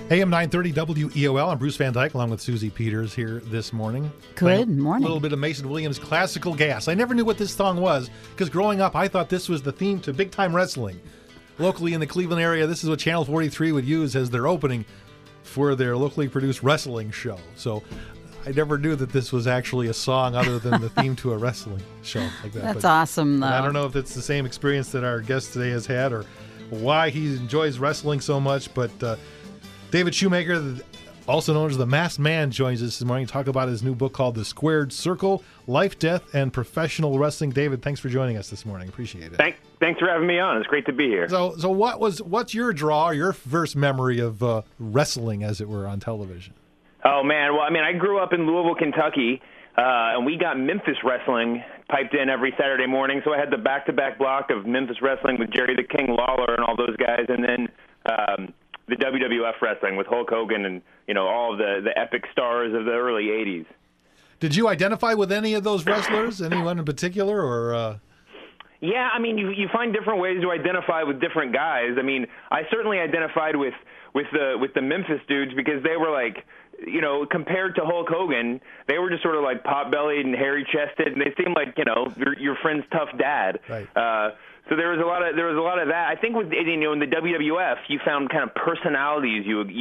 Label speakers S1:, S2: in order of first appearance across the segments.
S1: AM 930 WEOL. I'm Bruce Van Dyke along with Susie Peters here this morning.
S2: Good morning.
S1: A little bit of Mason Williams' Classical Gas. I never knew what this song was because growing up I thought this was the theme to Big Time Wrestling. Locally in the Cleveland area, this is what Channel 43 would use as their opening for their locally produced wrestling show. So I never knew that this was actually a song other than the theme to a wrestling show like that.
S2: That's awesome, though.
S1: I don't know if it's the same experience that our guest today has had or why he enjoys wrestling so much, but David Shoemaker, also known as the Masked Man, joins us this morning to talk about his new book called The Squared Circle, Life, Death, and Professional Wrestling. David, thanks for joining us this morning. Appreciate it.
S3: Thanks for having me on. It's great to be here.
S1: So what's your draw, your first memory of wrestling, as it were, on television?
S3: Oh, man. Well, I mean, I grew up in Louisville, Kentucky, and we got Memphis wrestling piped in every Saturday morning. So I had the back-to-back block of Memphis wrestling with Jerry the King Lawler and all those guys, and then the WWF wrestling with Hulk Hogan and, you know, all of the epic stars of the early 80s.
S1: Did you identify with any of those wrestlers, anyone in particular, or...
S3: Yeah, I mean, you find different ways to identify with different guys. I mean, I certainly identified with the Memphis dudes because they were like, you know, compared to Hulk Hogan, they were just sort of like pot-bellied and hairy-chested, and they seemed like, you know, your friend's tough dad.
S1: Right.
S3: So there was a lot of that. I think with, you know, in the WWF, you found kind of personalities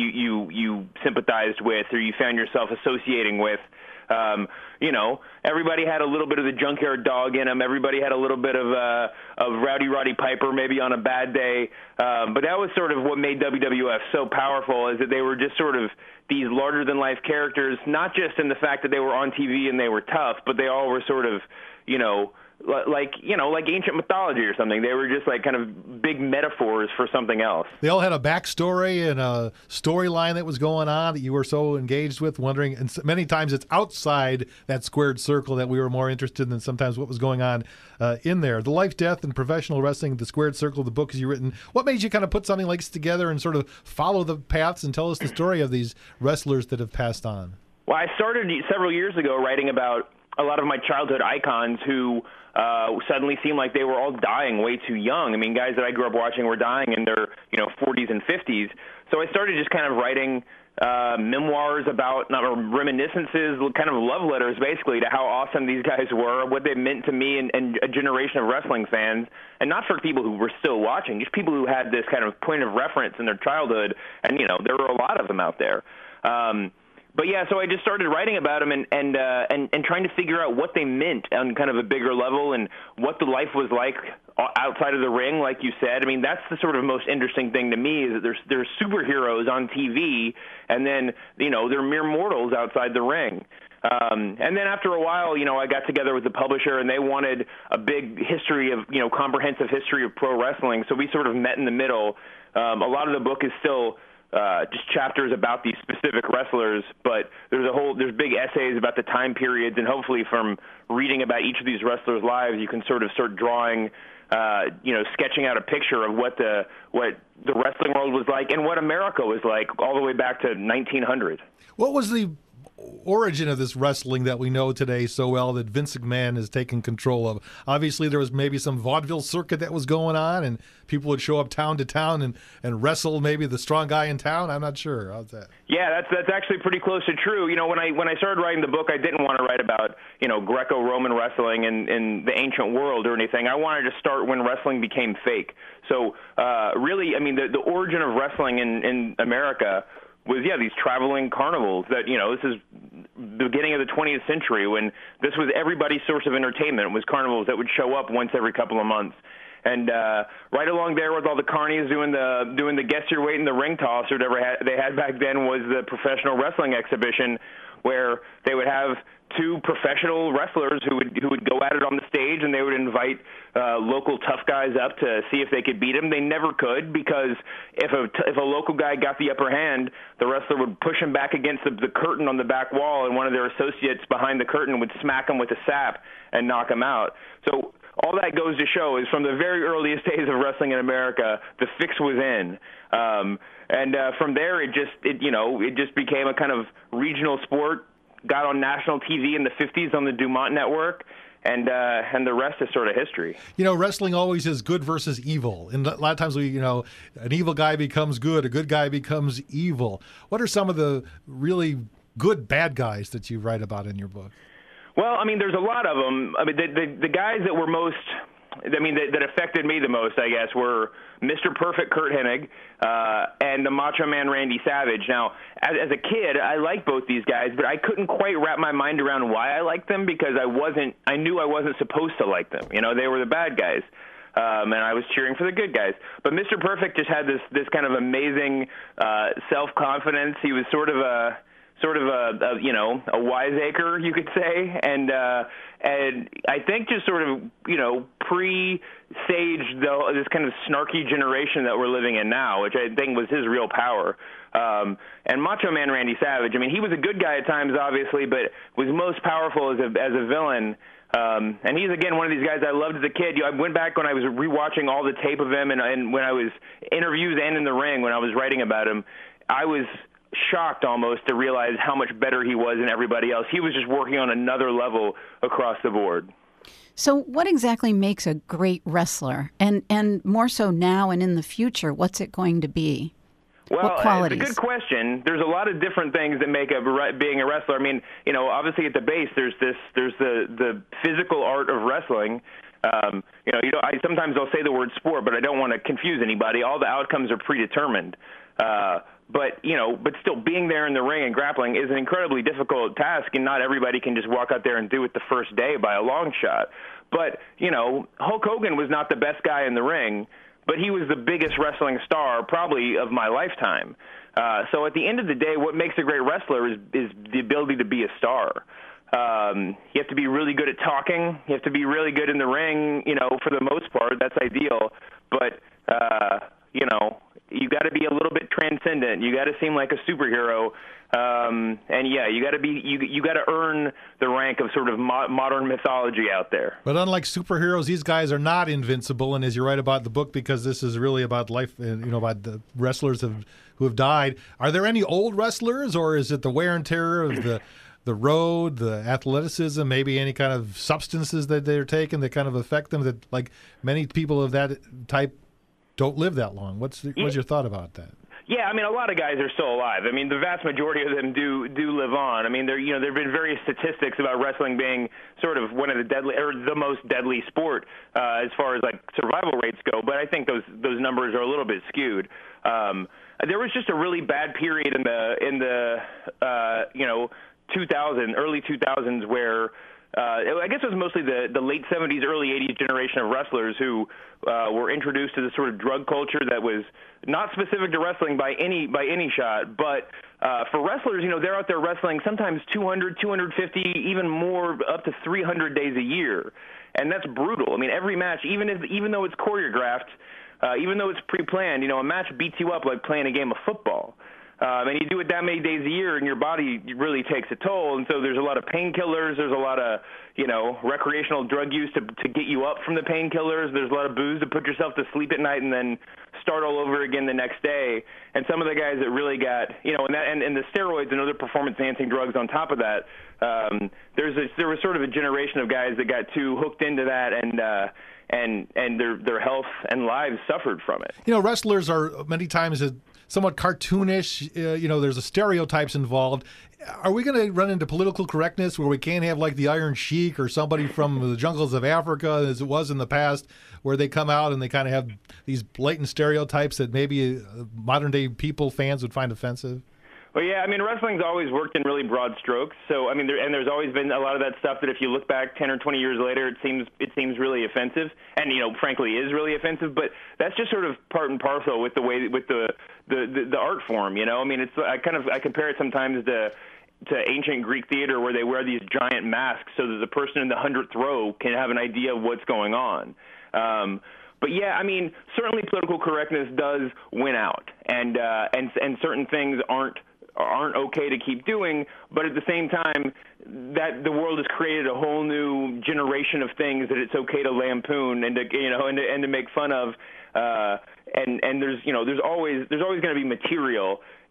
S3: you sympathized with or you found yourself associating with. You know, everybody had a little bit of the junkyard dog in them. Everybody had a little bit of Rowdy Roddy Piper maybe on a bad day. But that was sort of what made WWF so powerful, is that they were just sort of these larger-than-life characters, not just in the fact that they were on TV and they were tough, but they all were sort of, you know, like ancient mythology or something. They were just like kind of big metaphors for something else.
S1: They all had a backstory and a storyline that was going on that you were so engaged with, wondering, and many times it's outside that squared circle that we were more interested in sometimes what was going on in there. The Life, Death, and Professional Wrestling, The Squared Circle, the book you've written. What made you kind of put something like this together and sort of follow the paths and tell us the story of these wrestlers that have passed on?
S3: Well, I started several years ago writing about a lot of my childhood icons who suddenly seemed like they were all dying way too young. I mean, guys that I grew up watching were dying in their, you know, 40s and 50s. So I started just kind of writing memoirs about, not reminiscences, kind of love letters, basically, to how awesome these guys were, what they meant to me and a generation of wrestling fans, and not for people who were still watching, just people who had this kind of point of reference in their childhood. And, you know, there were a lot of them out there. But yeah, so I just started writing about them and trying to figure out what they meant on kind of a bigger level and what the life was like outside of the ring, like you said. I mean, that's the sort of most interesting thing to me, is that there's superheroes on TV, and then, you know, they're mere mortals outside the ring. And then after a while, you know, I got together with the publisher, and they wanted a big history of, you know, comprehensive history of pro wrestling. So we sort of met in the middle. A lot of the book is still just chapters about these specific wrestlers, but there's big essays about the time periods, and hopefully from reading about each of these wrestlers' lives, you can sort of start drawing, you know, sketching out a picture of what the wrestling world was like and what America was like all the way back to 1900.
S1: What was the origin of this wrestling that we know today so well that Vince McMahon has taken control of? Obviously, there was maybe some vaudeville circuit that was going on, and people would show up town to town and wrestle maybe the strong guy in town. I'm not sure. How's that?
S3: Yeah, that's actually pretty close to true. You know, when I started writing the book, I didn't want to write about, you know, Greco-Roman wrestling in the ancient world or anything. I wanted to start when wrestling became fake. So really, I mean, the origin of wrestling in America was, yeah, these traveling carnivals that, you know, this is the beginning of the 20th century when this was everybody's source of entertainment, was carnivals that would show up once every couple of months. And right along there with all the carnies doing the guess your weight in the ring toss or whatever they had back then was the professional wrestling exhibition, where they would have two professional wrestlers who would go at it on the stage, and they would invite local tough guys up to see if they could beat him. They never could, because if a local guy got the upper hand, the wrestler would push him back against the curtain on the back wall, and one of their associates behind the curtain would smack him with a sap and knock him out. So all that goes to show is from the very earliest days of wrestling in America, the fix was in. And from there, it just became a kind of regional sport, got on national TV in the 50s on the Dumont Network, and the rest is sort of history.
S1: Wrestling always is good versus evil. And a lot of times an evil guy becomes good, a good guy becomes evil. What are some of the really good bad guys that you write about in your book?
S3: Well, I mean, there's a lot of them. I mean, the guys that were most, that affected me the most, I guess, were Mr. Perfect Curt Hennig and the Macho Man Randy Savage. Now, as a kid, I liked both these guys, but I couldn't quite wrap my mind around why I liked them because I knew I wasn't supposed to like them. They were the bad guys. And I was cheering for the good guys. But Mr. Perfect just had this kind of amazing self-confidence. He was sort of a wiseacre, you could say, and I think just sort of presaged this kind of snarky generation that we're living in now, which I think was his real power. And Macho Man Randy Savage, I mean, he was a good guy at times, obviously, but was most powerful as a villain. And he's, again, one of these guys I loved as a kid. I went back when I was rewatching all the tape of him and when I was interviews and in the ring when I was writing about him, I was shocked almost to realize how much better he was than everybody else. He was just working on another level across the board.
S2: So what exactly makes a great wrestler? And more so now and in the future, what's it going to be?
S3: Well,
S2: what qualities?
S3: It's a good question. There's a lot of different things that make being a wrestler. I mean, obviously at the base, there's the physical art of wrestling. Sometimes I'll say the word sport, but I don't want to confuse anybody. All the outcomes are predetermined. But still being there in the ring and grappling is an incredibly difficult task, and not everybody can just walk out there and do it the first day by a long shot. But, Hulk Hogan was not the best guy in the ring, but he was the biggest wrestling star probably of my lifetime. So at the end of the day, what makes a great wrestler is the ability to be a star. You have to be really good at talking. You have to be really good in the ring, for the most part. That's ideal. But, you got to be a little bit transcendent. You got to seem like a superhero. You got to earn the rank of sort of modern mythology out there.
S1: But unlike superheroes, these guys are not invincible. And as you write about the book, because this is really about life, about the wrestlers who have died. Are there any old wrestlers, or is it the wear and tear of the road, the athleticism, maybe any kind of substances that they're taking that kind of affect them? That, like many people of that type, don't live that long. What's your thought about that?
S3: Yeah, I mean, a lot of guys are still alive. I mean, the vast majority of them do live on. I mean, there've been various statistics about wrestling being sort of one of the most deadly sport as far as like survival rates go. But I think those numbers are a little bit skewed. There was just a really bad period in the early 2000s where. I guess it was mostly the late 70s, early 80s generation of wrestlers who were introduced to this sort of drug culture that was not specific to wrestling by any shot. But for wrestlers, they're out there wrestling sometimes 200, 250, even more, up to 300 days a year. And that's brutal. I mean, every match, even though it's choreographed, even though it's pre-planned, a match beats you up like playing a game of football. And you do it that many days a year, and your body really takes a toll. And so there's a lot of painkillers. There's a lot of, recreational drug use to get you up from the painkillers. There's a lot of booze to put yourself to sleep at night and then start all over again the next day. And some of the guys that really got, and the steroids and other performance-enhancing drugs on top of that, there was sort of a generation of guys that got too hooked into that and their health and lives suffered from it.
S1: Wrestlers are many times somewhat cartoonish. There's stereotypes involved. Are we going to run into political correctness where we can't have like the Iron Sheik or somebody from the jungles of Africa, as it was in the past, where they come out and they kind of have these blatant stereotypes that maybe modern-day fans would find offensive?
S3: Well, yeah, I mean, wrestling's always worked in really broad strokes. So, I mean, there's always been a lot of that stuff that if you look back 10 or 20 years later, it seems really offensive, and frankly, is really offensive. But that's just sort of part and parcel with the art form. I mean, I compare it sometimes to ancient Greek theater where they wear these giant masks so that the person in the 100th row can have an idea of what's going on. But yeah, I mean, certainly political correctness does win out, and certain things aren't okay to keep doing, but at the same time, that the world has created a whole new generation of things that it's okay to lampoon and to make fun of, and there's always going to be material,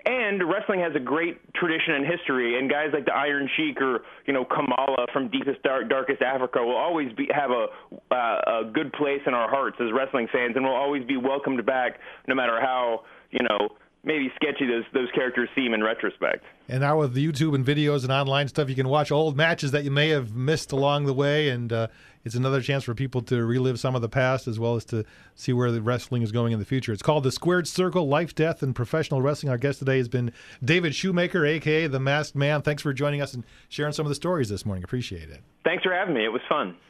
S3: And wrestling has a great tradition and history, and guys like the Iron Sheik or Kamala from deepest, darkest Africa will always have a good place in our hearts as wrestling fans, and will always be welcomed back, no matter how maybe sketchy those characters seem in retrospect.
S1: And now with the YouTube and videos and online stuff, you can watch old matches that you may have missed along the way, and it's another chance for people to relive some of the past as well as to see where the wrestling is going in the future. It's called The Squared Circle, Life, Death, and Professional Wrestling. Our guest today has been David Shoemaker, a.k.a. The Masked Man. Thanks for joining us and sharing some of the stories this morning. Appreciate it.
S3: Thanks for having me. It was fun.